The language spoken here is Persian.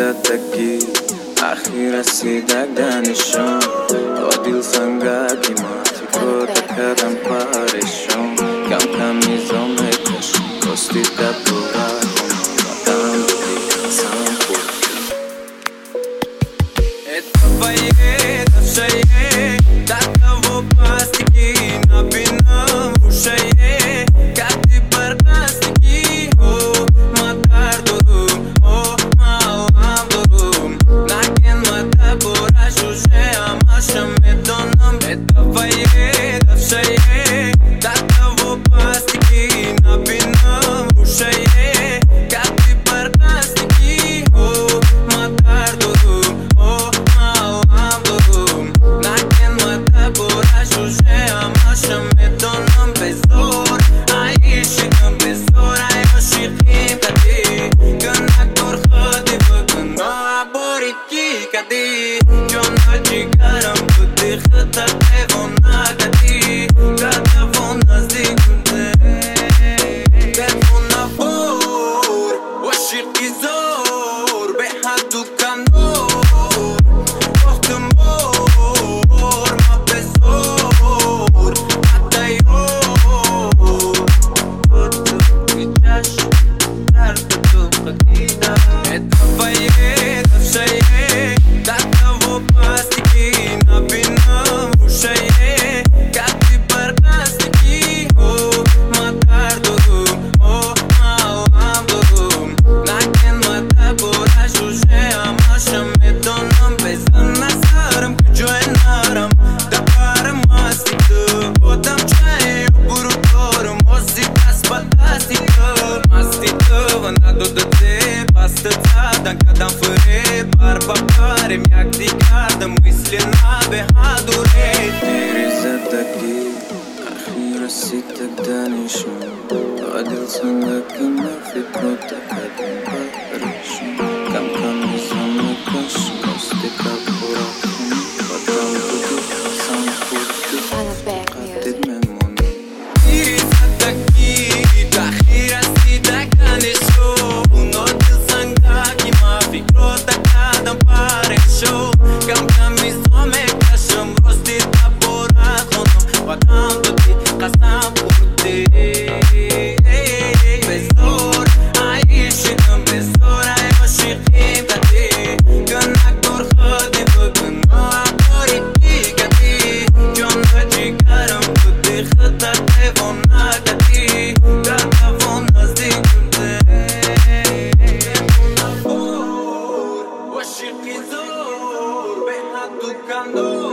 زدگی اخی رسیدک دانشون با دیل سنگاکی ماتی کتا کردم پارشون کم کم میزم میکش راستی دبورا کنم بودی سام بودی اتفایه دفشایه دکتا و پاستیکی نبینم روشایه کتی برقاستیکی ما دردورم ما هم دورم لکن ما دبورا شوشه هماشم میدونم اتفایه دفشایه دکتا و پاستیکی نبینم روشایه کتی برقاستیکی ما دردورم ما هم دورم لکن ما دبورا شوشه هماشم میدونم بزور عیشیدم بزور عیاشیقیم کدی گناه کر خودی بگن ما بوریکی کدی جانا جیگرم بودی خطا تیونا کدی کدوون نزدیک بوده تیونا بور وشیقی زور به حدو کنور وقتم بور ما بزور حتی یور میچش درد تو خکیده اتفایه دفشایه دکتا و پاستیکی نبینم روشایه کتی برقاستیکی ما دردورم ما هم دورم لکن ما دبورا شوشه هماشم میدونم بزن نظرم کجای نرم دبارم ماستیکو بودم چای برو دارم ماستی دست با دستیکو ماستیکو و ندودده پست زدن کدم فره بار بارم یک دیگردم مثل نبه هدوره دیری زدگی اخی رسیدک دانشون با دیل سنگاکی مفکر تکدیم پارشون کم کم میزم نکش راستی دبورا کنم خودم بودی سام بودی قدید میمونی دیری زدگی اخی رسیدک دانشون با دیل سنگاکی مفکر تکدیم پارشون کم کم میزم نکشم راستی دبورا کنم خودم بودی قسم بودی بزور عیشیدم بزور عیاشیقیم کدی گناه کر خودی بگن ما بوریکی کدی جانا جیگرم بودی خطا تیونا کدی کدوون نزدیک بوده تیونا بور وشیقی زور به حدو کنور